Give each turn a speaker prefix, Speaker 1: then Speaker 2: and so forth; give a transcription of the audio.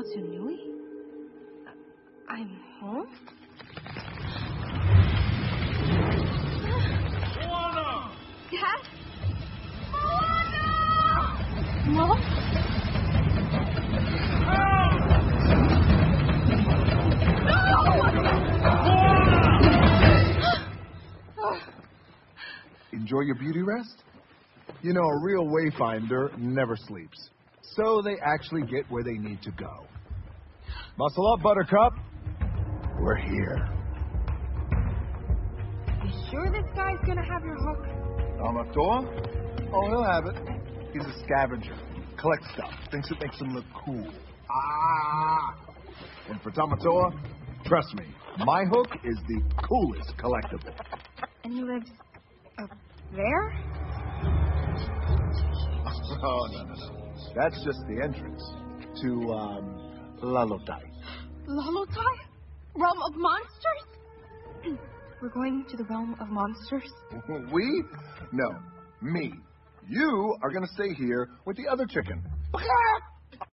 Speaker 1: Sunui? I'm home?
Speaker 2: Moana!
Speaker 1: Dad? Moana! Mom?
Speaker 3: Enjoy your beauty rest? You know, a real wayfinder never sleeps. So they actually get where they need to go. Muscle up, Buttercup. We're here.
Speaker 1: You sure this guy's gonna have your hook?
Speaker 3: Amator? Oh, he'll have it. He's a scavenger. Collects stuff. Thinks it makes him look cool. And for Tamatoa, trust me, my hook is the coolest collectible.
Speaker 1: And he lives up there?
Speaker 3: Oh, no. That's just the entrance to, Lalotai.
Speaker 1: Lalotai? Realm of monsters? We're going to the realm of monsters?
Speaker 3: We? No, me. You are going to stay here with the other chicken.